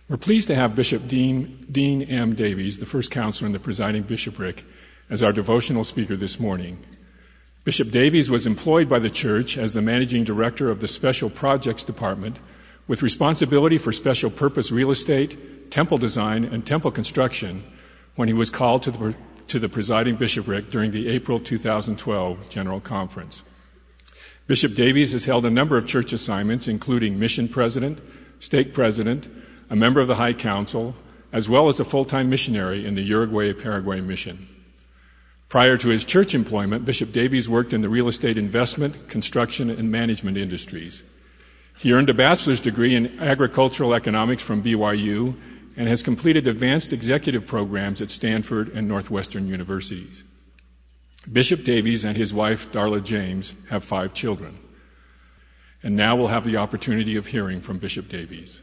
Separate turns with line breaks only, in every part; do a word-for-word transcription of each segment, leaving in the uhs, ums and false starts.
We're pleased to have Bishop Dean, Dean M. Davies, the first counselor in the presiding bishopric, as our devotional speaker this morning. Bishop Davies was employed by the church as the managing director of the Special Projects Department with responsibility for special purpose real estate, temple design, and temple construction when he was called to the, to the presiding bishopric during the April two thousand twelve General Conference. Bishop Davies has held a number of church assignments, including mission president, stake president, a member of the High Council, as well as a full-time missionary in the Uruguay-Paraguay mission. Prior to his church employment, Bishop Davies worked in the real estate investment, construction, and management industries. He earned a bachelor's degree in agricultural economics from B Y U and has completed advanced executive programs at Stanford and Northwestern universities. Bishop Davies and his wife, Darla James, have five children. And now we'll have the opportunity of hearing from Bishop Davies.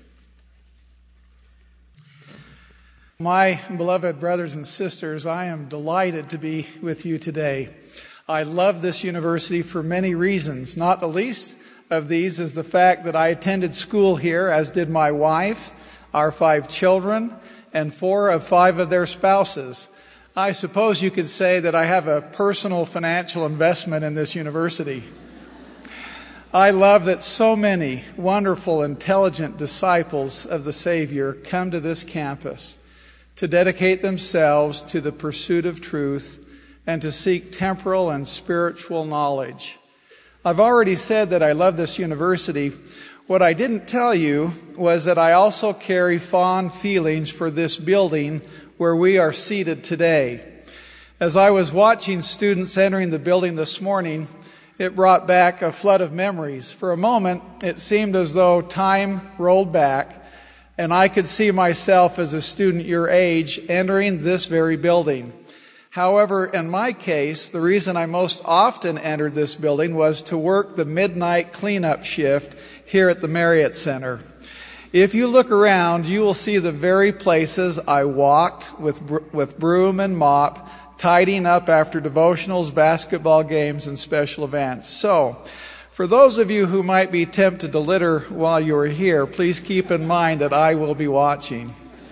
My beloved brothers and sisters, I am delighted to be with you today. I love this university for many reasons. Not the least of these is the fact that I attended school here, as did my wife, our five children, and four of five of their spouses. I suppose you could say that I have a personal financial investment in this university. I love that so many wonderful, intelligent disciples of the Savior come to this campus to dedicate themselves to the pursuit of truth and to seek temporal and spiritual knowledge. I've already said that I love this university. What I didn't tell you was that I also carry fond feelings for this building where we are seated today. As I was watching students entering the building this morning, it brought back a flood of memories. For a moment, it seemed as though time rolled back, and I could see myself as a student your age entering this very building. However, in my case, the reason I most often entered this building was to work the midnight cleanup shift here at the Marriott Center. If you look around, you will see the very places I walked with with broom and mop, tidying up after devotionals, basketball games, and special events. So, for those of you who might be tempted to litter while you are here, please keep in mind that I will be watching.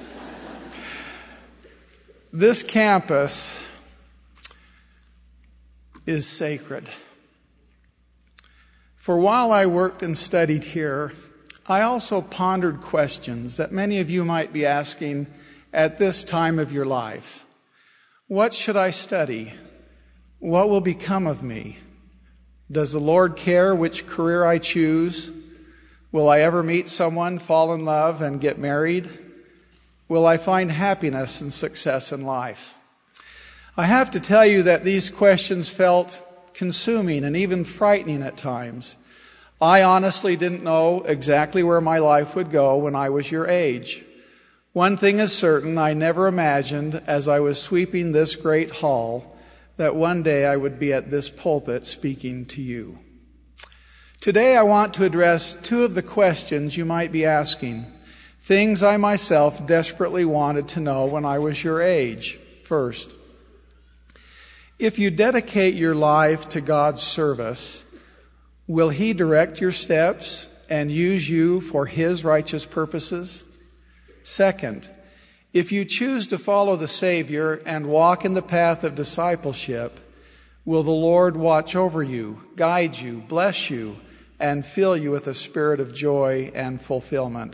This campus is sacred. For while I worked and studied here, I also pondered questions that many of you might be asking at this time of your life. What should I study? What will become of me? Does the Lord care which career I choose? Will I ever meet someone, fall in love, and get married? Will I find happiness and success in life? I have to tell you that these questions felt consuming and even frightening at times. I honestly didn't know exactly where my life would go when I was your age. One thing is certain, I never imagined as I was sweeping this great hall that one day I would be at this pulpit speaking to you. Today I want to address two of the questions you might be asking, things I myself desperately wanted to know when I was your age. First, if you dedicate your life to God's service, will He direct your steps and use you for His righteous purposes? Second, if you choose to follow the Savior and walk in the path of discipleship, will the Lord watch over you, guide you, bless you, and fill you with a spirit of joy and fulfillment?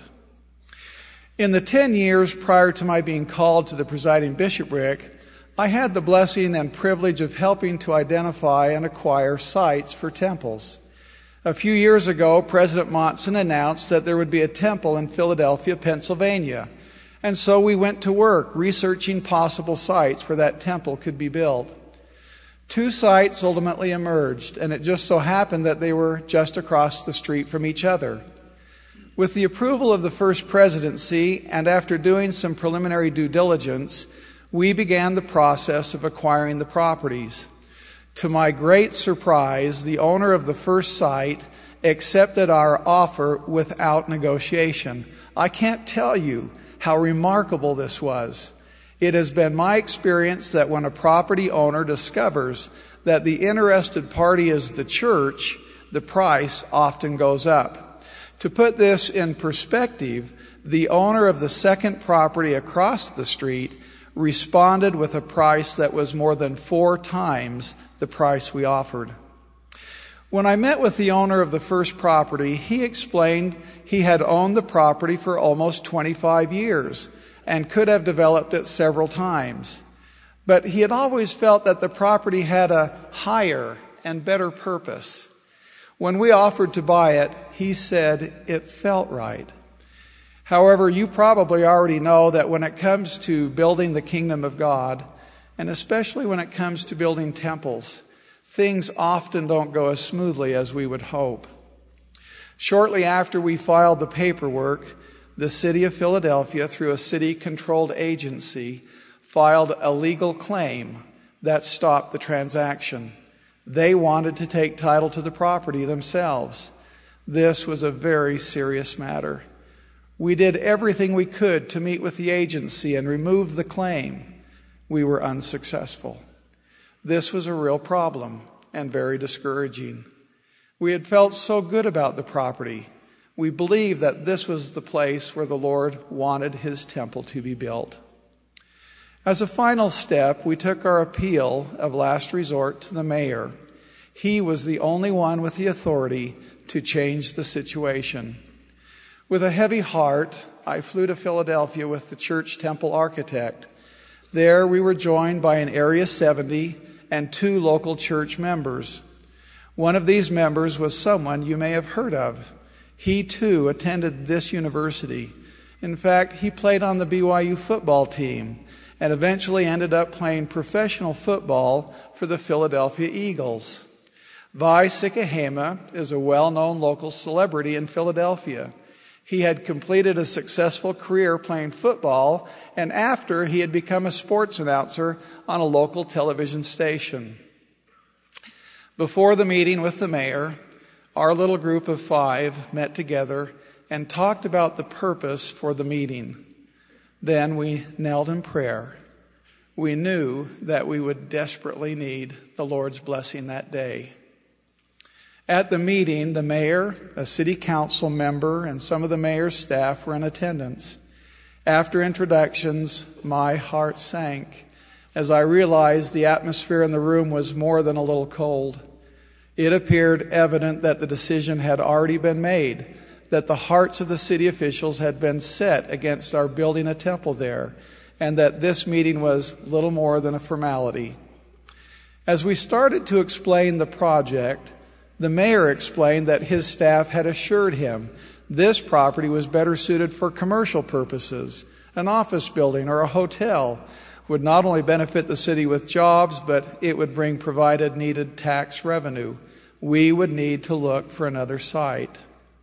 In the ten years prior to my being called to the presiding bishopric, I had the blessing and privilege of helping to identify and acquire sites for temples. A few years ago, President Monson announced that there would be a temple in Philadelphia, Pennsylvania. And so we went to work researching possible sites where that temple could be built. Two sites ultimately emerged, and it just so happened that they were just across the street from each other. With the approval of the First Presidency, and after doing some preliminary due diligence, we began the process of acquiring the properties. To my great surprise, the owner of the first site accepted our offer without negotiation. I can't tell you how remarkable this was. It has been my experience that when a property owner discovers that the interested party is the church, the price often goes up. To put this in perspective, the owner of the second property across the street responded with a price that was more than four times the price we offered. When I met with the owner of the first property, he explained he had owned the property for almost twenty-five years and could have developed it several times. But he had always felt that the property had a higher and better purpose. When we offered to buy it, he said it felt right. However, you probably already know that when it comes to building the kingdom of God, and especially when it comes to building temples, things often don't go as smoothly as we would hope. Shortly after we filed the paperwork, the city of Philadelphia, through a city-controlled agency, filed a legal claim that stopped the transaction. They wanted to take title to the property themselves. This was a very serious matter. We did everything we could to meet with the agency and remove the claim. We were unsuccessful. This was a real problem and very discouraging. We had felt so good about the property. We believed that this was the place where the Lord wanted his temple to be built. As a final step, we took our appeal of last resort to the mayor. He was the only one with the authority to change the situation. With a heavy heart, I flew to Philadelphia with the church temple architect. There we were joined by an Area seventy and two local church members. One of these members was someone you may have heard of. He too attended this university. In fact, he played on the B Y U football team and eventually ended up playing professional football for the Philadelphia Eagles. Vi Sikahema is a well-known local celebrity in Philadelphia. He had completed a successful career playing football, and after he had become a sports announcer on a local television station. Before the meeting with the mayor, our little group of five met together and talked about the purpose for the meeting. Then we knelt in prayer. We knew that we would desperately need the Lord's blessing that day. At the meeting, the mayor, a city council member, and some of the mayor's staff were in attendance. After introductions, my heart sank as I realized the atmosphere in the room was more than a little cold. It appeared evident that the decision had already been made, that the hearts of the city officials had been set against our building a temple there, and that this meeting was little more than a formality. As we started to explain the project, the mayor explained that his staff had assured him this property was better suited for commercial purposes. An office building or a hotel would not only benefit the city with jobs, but it would bring provided needed tax revenue. We would need to look for another site.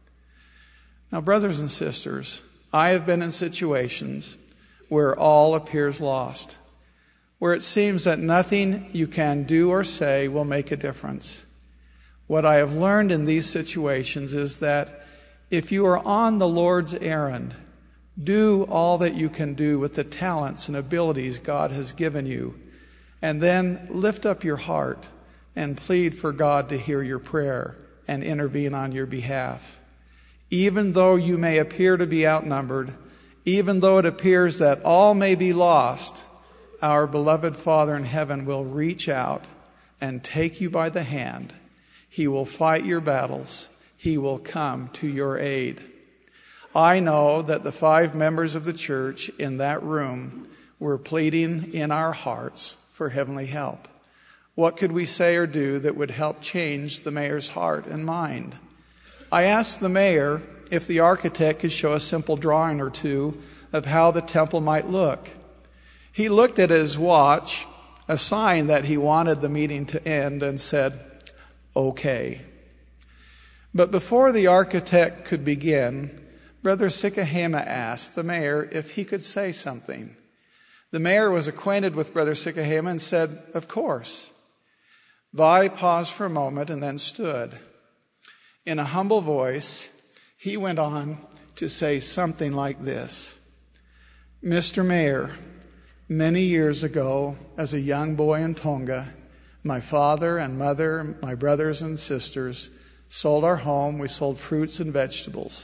Now, brothers and sisters, I have been in situations where all appears lost, where it seems that nothing you can do or say will make a difference. What I have learned in these situations is that if you are on the Lord's errand, do all that you can do with the talents and abilities God has given you, and then lift up your heart and plead for God to hear your prayer and intervene on your behalf. Even though you may appear to be outnumbered, even though it appears that all may be lost, our beloved Father in heaven will reach out and take you by the hand. He will fight your battles. He will come to your aid. I know that the five members of the church in that room were pleading in our hearts for heavenly help. What could we say or do that would help change the mayor's heart and mind? I asked the mayor if the architect could show a simple drawing or two of how the temple might look. He looked at his watch, a sign that he wanted the meeting to end, and said, "Okay." But before the architect could begin, Brother Sikahema asked the mayor if he could say something. The mayor was acquainted with Brother Sikahema and said, "Of course." Vi paused for a moment and then stood. In a humble voice, he went on to say something like this: "Mister Mayor, many years ago, as a young boy in Tonga, my father and mother, my brothers and sisters, sold our home. We sold fruits and vegetables.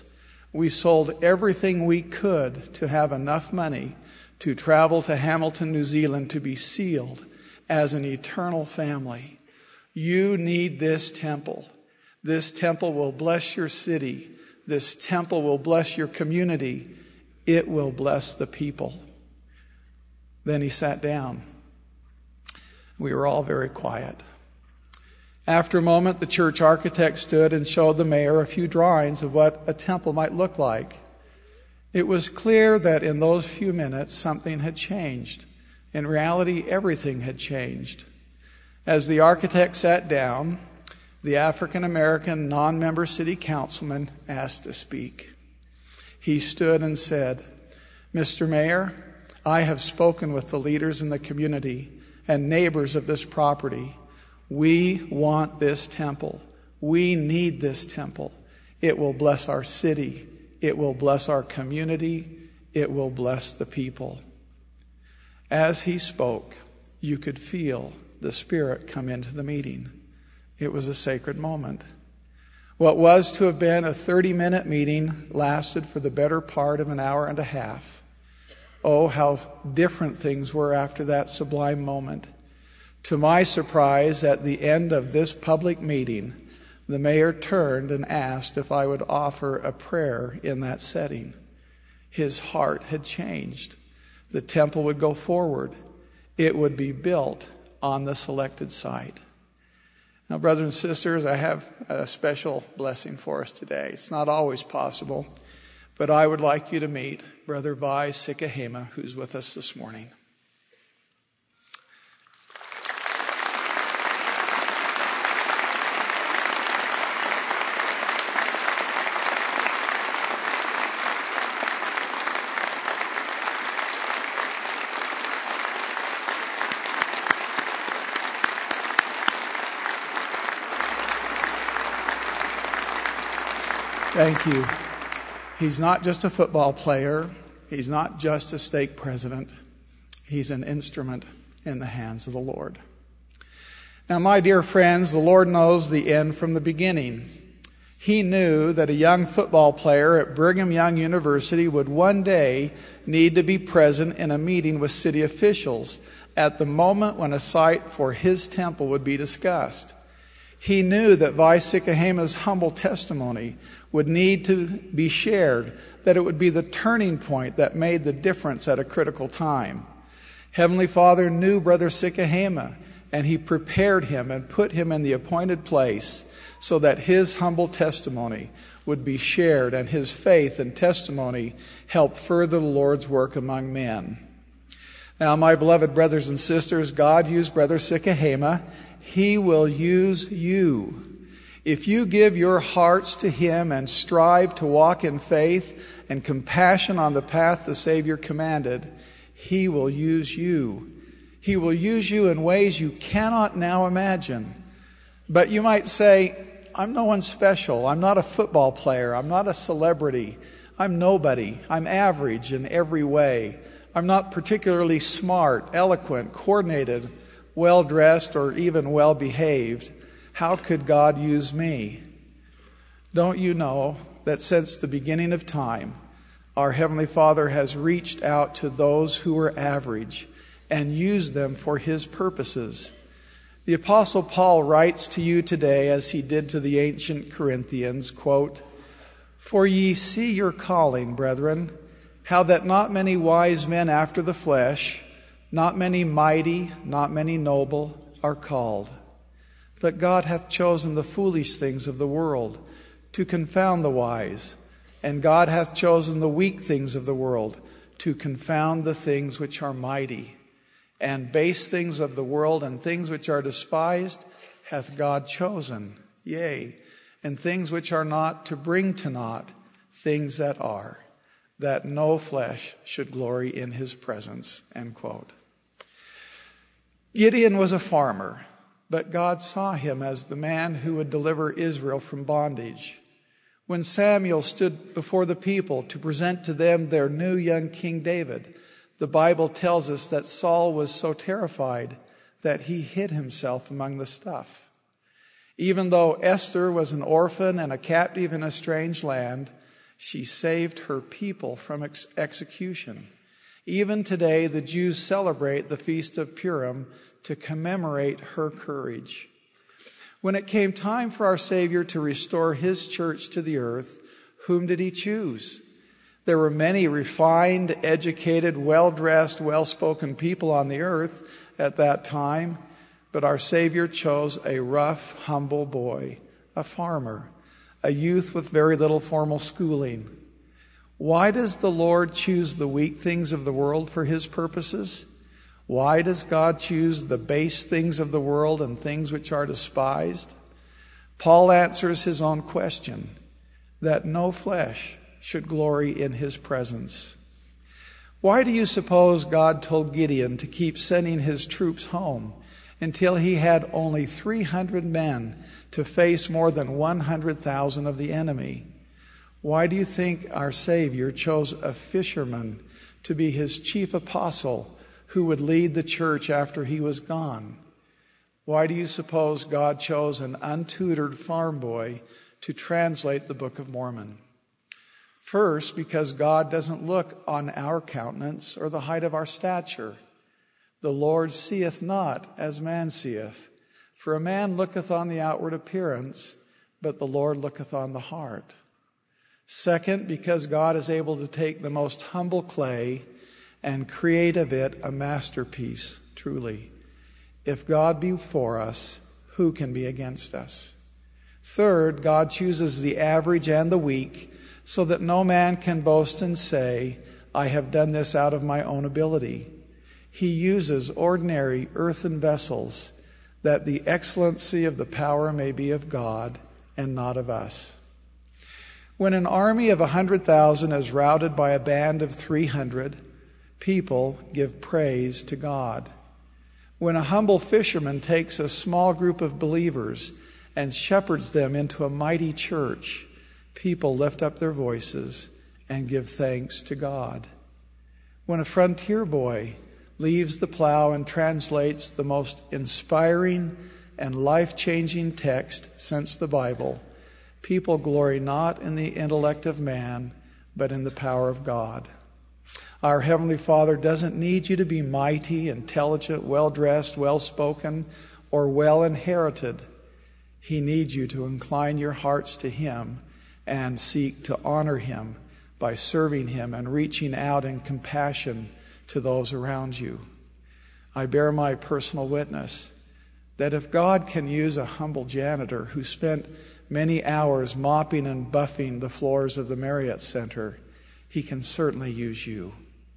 We sold everything we could to have enough money to travel to Hamilton, New Zealand to be sealed as an eternal family. You need this temple. This temple will bless your city. This temple will bless your community. It will bless the people. Then he sat down. We were all very quiet. After a moment, the church architect stood and showed the mayor a few drawings of what a temple might look like. It was clear that in those few minutes, something had changed. In reality, everything had changed. As the architect sat down, the African-American non-member city councilman asked to speak. He stood and said, "Mister Mayor, I have spoken with the leaders in the community and neighbors of this property. We want this temple. We need this temple. It will bless our city. It will bless our community. It will bless the people." As he spoke, you could feel the Spirit come into the meeting. It was a sacred moment. What was to have been a thirty-minute meeting lasted for the better part of an hour and a half. Oh, how different things were after that sublime moment. To my surprise, at the end of this public meeting, the mayor turned and asked if I would offer a prayer in that setting. His heart had changed. The temple would go forward. It would be built on the selected site. Now, brothers and sisters, I have a special blessing for us today. It's not always possible, but I would like you to meet Brother Vai Sikahema, who's with us this morning. Thank you. He's not just a football player. He's not just a stake president. He's an instrument in the hands of the Lord. Now, my dear friends, the Lord knows the end from the beginning. He knew that a young football player at Brigham Young University would one day need to be present in a meeting with city officials at the moment when a site for his temple would be discussed. He knew that Vai Sikahema's humble testimony would need to be shared, that it would be the turning point that made the difference at a critical time. Heavenly Father knew Brother Sikahema, and he prepared him and put him in the appointed place so that his humble testimony would be shared and his faith and testimony help further the Lord's work among men. Now, my beloved brothers and sisters, God used Brother Sikahema. He will use you. If you give your hearts to Him and strive to walk in faith and compassion on the path the Savior commanded, He will use you. He will use you in ways you cannot now imagine. But you might say, I'm no one special. I'm not a football player. I'm not a celebrity. I'm nobody. I'm average in every way. I'm not particularly smart, eloquent, coordinated, well-dressed, or even well-behaved. How could God use me? Don't you know that since the beginning of time, our Heavenly Father has reached out to those who are average and used them for His purposes? The Apostle Paul writes to you today, as he did to the ancient Corinthians, quote, "For ye see your calling, brethren, how that not many wise men after the flesh, not many mighty, not many noble, are called. But God hath chosen the foolish things of the world to confound the wise, and God hath chosen the weak things of the world to confound the things which are mighty. And base things of the world and things which are despised hath God chosen, yea, and things which are not to bring to naught things that are, that no flesh should glory in His presence." End quote. Gideon was a farmer, but God saw him as the man who would deliver Israel from bondage. When Samuel stood before the people to present to them their new young King David, the Bible tells us that Saul was so terrified that he hid himself among the stuff. Even though Esther was an orphan and a captive in a strange land, She saved her people from ex- execution. Even today, the Jews celebrate the Feast of Purim to commemorate her courage. When it came time for our Savior to restore his church to the earth, whom did he choose? There were many refined, educated, well-dressed, well-spoken people on the earth at that time, but our Savior chose a rough, humble boy, a farmer, a youth with very little formal schooling. Why does the Lord choose the weak things of the world for his purposes? Why does God choose the base things of the world and things which are despised? Paul answers his own question, that no flesh should glory in his presence. Why do you suppose God told Gideon to keep sending his troops home until he had only three hundred men to face more than one hundred thousand of the enemy? Why do you think our Savior chose a fisherman to be his chief apostle who would lead the church after he was gone? Why do you suppose God chose an untutored farm boy to translate the Book of Mormon? First, because God doesn't look on our countenance or the height of our stature. The Lord seeth not as man seeth. For a man looketh on the outward appearance, but the Lord looketh on the heart. Second, because God is able to take the most humble clay and create of it a masterpiece, truly. If God be for us, who can be against us? Third, God chooses the average and the weak, so that no man can boast and say, I have done this out of my own ability. He uses ordinary earthen vessels, that the excellency of the power may be of God and not of us. When an army of a hundred thousand is routed by a band of three hundred, people give praise to God. When a humble fisherman takes a small group of believers and shepherds them into a mighty church, people lift up their voices and give thanks to God. When a frontier boy leaves the plow and translates the most inspiring and life-changing text since the Bible, people glory not in the intellect of man, but in the power of God. Our Heavenly Father doesn't need you to be mighty, intelligent, well-dressed, well-spoken, or well-inherited. He needs you to incline your hearts to Him and seek to honor Him by serving Him and reaching out in compassion to those around you. I bear my personal witness that if God can use a humble janitor who spent many hours mopping and buffing the floors of the Marriott Center, He can certainly use you.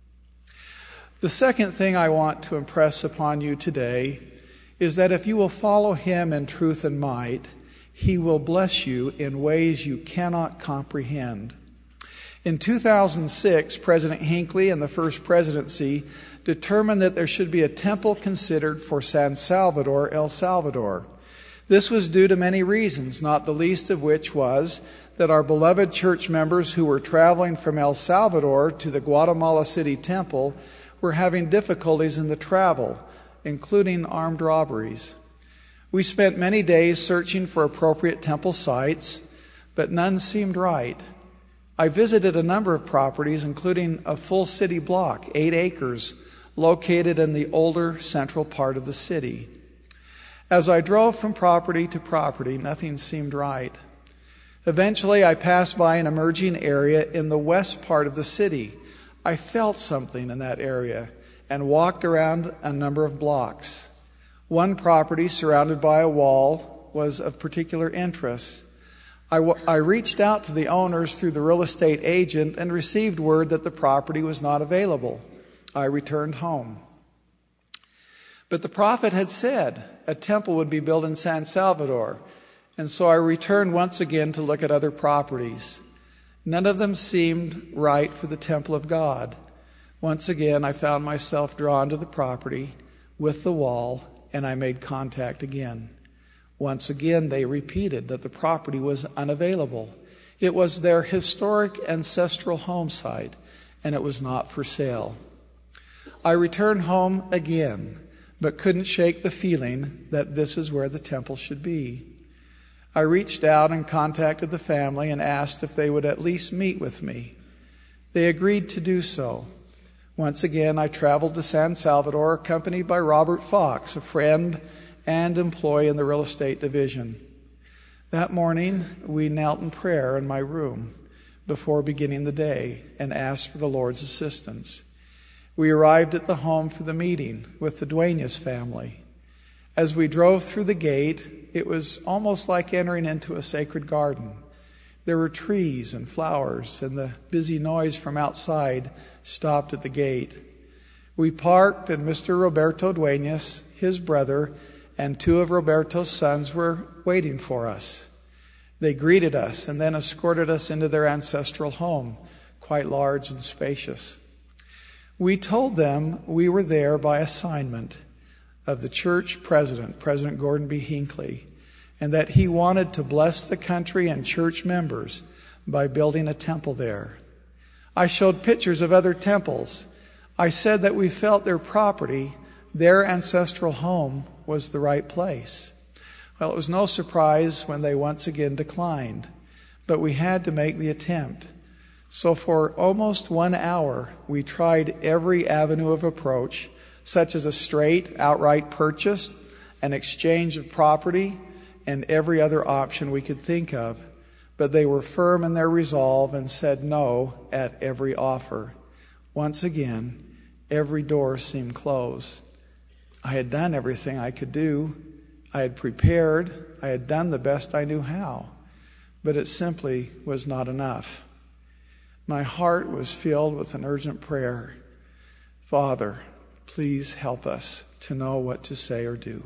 The second thing I want to impress upon you today is that if you will follow Him in truth and might, He will bless you in ways you cannot comprehend. In two thousand six, President Hinckley and the First Presidency determined that there should be a temple considered for San Salvador, El Salvador. This was due to many reasons, not the least of which was that our beloved church members who were traveling from El Salvador to the Guatemala City Temple were having difficulties in the travel, including armed robberies. We spent many days searching for appropriate temple sites, but none seemed right. I visited a number of properties, including a full city block, eight acres, located in the older central part of the city. As I drove from property to property, nothing seemed right. Eventually, I passed by an emerging area in the west part of the city. I felt something in that area and walked around a number of blocks. One property, surrounded by a wall, was of particular interest. I, w- I reached out to the owners through the real estate agent and received word that the property was not available. I returned home. But the prophet had said a temple would be built in San Salvador, and so I returned once again to look at other properties. None of them seemed right for the temple of God. Once again, I found myself drawn to the property with the wall, and I made contact again. Once again, they repeated that the property was unavailable. It was their historic ancestral home site, and it was not for sale. I returned home again, but couldn't shake the feeling that this is where the temple should be. I reached out and contacted the family and asked if they would at least meet with me. They agreed to do so. Once again, I traveled to San Salvador, accompanied by Robert Fox, a friend and employee in the real estate division. That morning, we knelt in prayer in my room before beginning the day and asked for the Lord's assistance. We arrived at the home for the meeting with the Duenas family. As we drove through the gate, it was almost like entering into a sacred garden. There were trees and flowers, and the busy noise from outside stopped at the gate. We parked, and Mister Roberto Duenas, his brother, and two of Roberto's sons were waiting for us. They greeted us and then escorted us into their ancestral home, quite large and spacious. We told them we were there by assignment of the church president, President Gordon B. Hinckley, and that he wanted to bless the country and church members by building a temple there. I showed pictures of other temples. I said that we felt their property, their ancestral home, was the right place. Well, it was no surprise when they once again declined, but we had to make the attempt. So for almost one hour, we tried every avenue of approach, such as a straight, outright purchase, an exchange of property, and every other option we could think of. But they were firm in their resolve and said no at every offer. Once again, every door seemed closed. I had done everything I could do. I had prepared. I had done the best I knew how. But it simply was not enough. My heart was filled with an urgent prayer. Father, please help us to know what to say or do.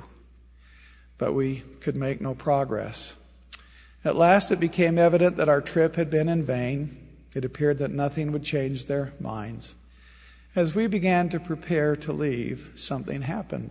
But we could make no progress. At last it became evident that our trip had been in vain. It appeared that nothing would change their minds. As we began to prepare to leave, something happened.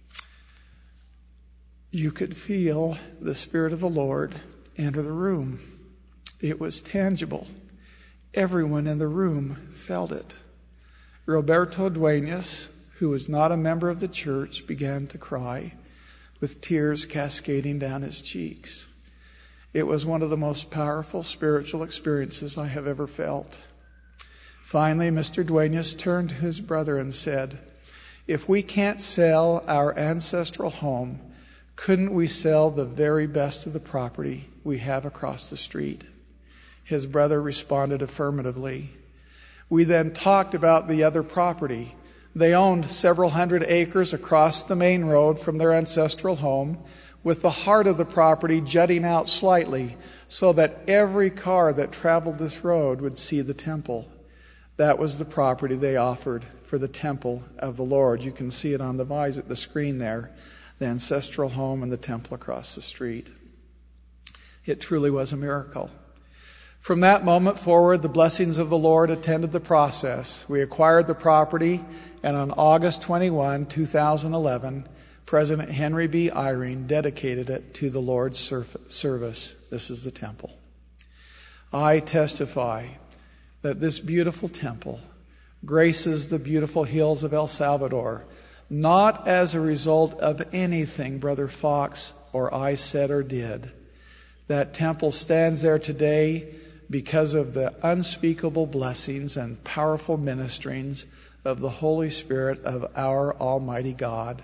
You could feel the Spirit of the Lord enter the room. It was tangible. Everyone in the room felt it. Roberto Duenas, who was not a member of the church, began to cry, with tears cascading down his cheeks. It was one of the most powerful spiritual experiences I have ever felt. Finally, Mister Duenas turned to his brother and said, if we can't sell our ancestral home, couldn't we sell the very best of the property we have across the street? His brother responded affirmatively. We then talked about the other property. They owned several hundred acres across the main road from their ancestral home, with the heart of the property jutting out slightly so that every car that traveled this road would see the temple. That was the property they offered for the temple of the Lord. You can see it on the vise at the screen there, the ancestral home and the temple across the street. It truly was a miracle. From that moment forward, the blessings of the Lord attended the process. We acquired the property, and on August twenty-first, two thousand eleven, President Henry B. Eyring dedicated it to the Lord's service. This is the temple. I testify that this beautiful temple graces the beautiful hills of El Salvador, not as a result of anything Brother Fox or I said or did. That temple stands there today because of the unspeakable blessings and powerful ministerings of the Holy Spirit of our Almighty God.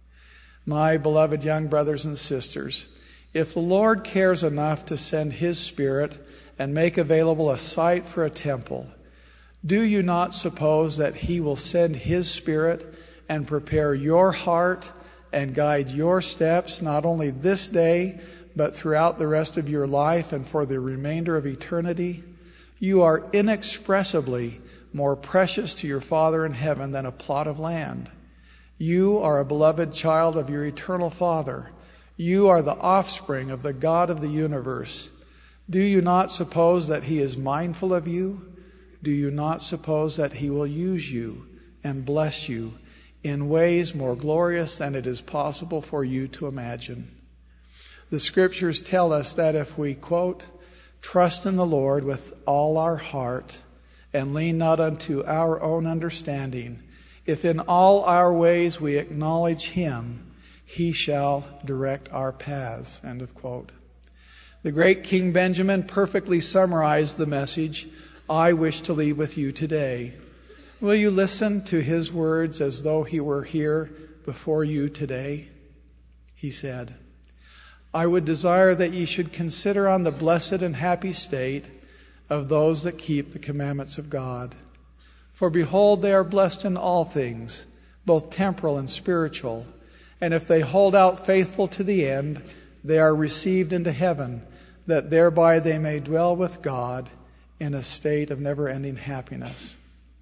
My beloved young brothers and sisters, if the Lord cares enough to send His Spirit and make available a site for a temple, do you not suppose that He will send His Spirit and prepare your heart and guide your steps not only this day, but throughout the rest of your life and for the remainder of eternity? You are inexpressibly more precious to your Father in heaven than a plot of land. You are a beloved child of your eternal Father. You are the offspring of the God of the universe. Do you not suppose that He is mindful of you? Do you not suppose that He will use you and bless you in ways more glorious than it is possible for you to imagine? The Scriptures tell us that if we, quote, trust in the Lord with all our heart and lean not unto our own understanding, if in all our ways we acknowledge Him, He shall direct our paths, end of quote. The great King Benjamin perfectly summarized the message I wish to leave with you today. Will you listen to his words as though he were here before you today? He said, I would desire that ye should consider on the blessed and happy state of those that keep the commandments of God. For behold, they are blessed in all things, both temporal and spiritual. And if they hold out faithful to the end, they are received into heaven, that thereby they may dwell with God in a state of never-ending happiness.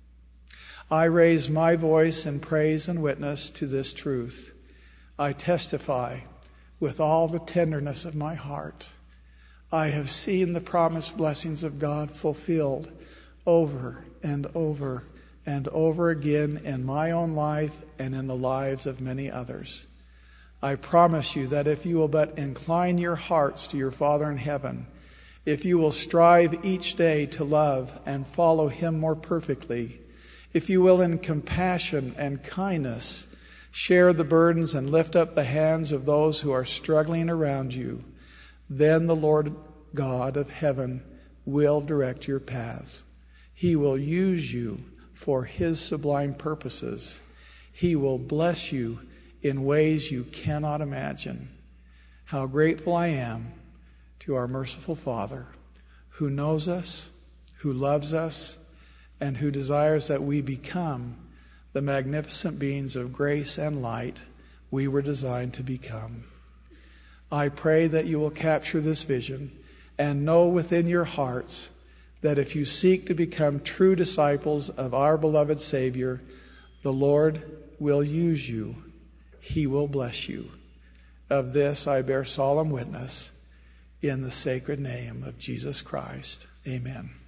I raise my voice in praise and witness to this truth. I testify with all the tenderness of my heart. I have seen the promised blessings of God fulfilled over and over and over again in my own life and in the lives of many others. I promise you that if you will but incline your hearts to your Father in heaven, if you will strive each day to love and follow him more perfectly, if you will in compassion and kindness share the burdens and lift up the hands of those who are struggling around you, then the Lord God of heaven will direct your paths. He will use you for his sublime purposes. He will bless you in ways you cannot imagine. How grateful I am to our merciful Father, who knows us, who loves us, and who desires that we become the magnificent beings of grace and light we were designed to become. I pray that you will capture this vision and know within your hearts that if you seek to become true disciples of our beloved Savior, the Lord will use you. He will bless you. Of this I bear solemn witness in the sacred name of Jesus Christ. Amen.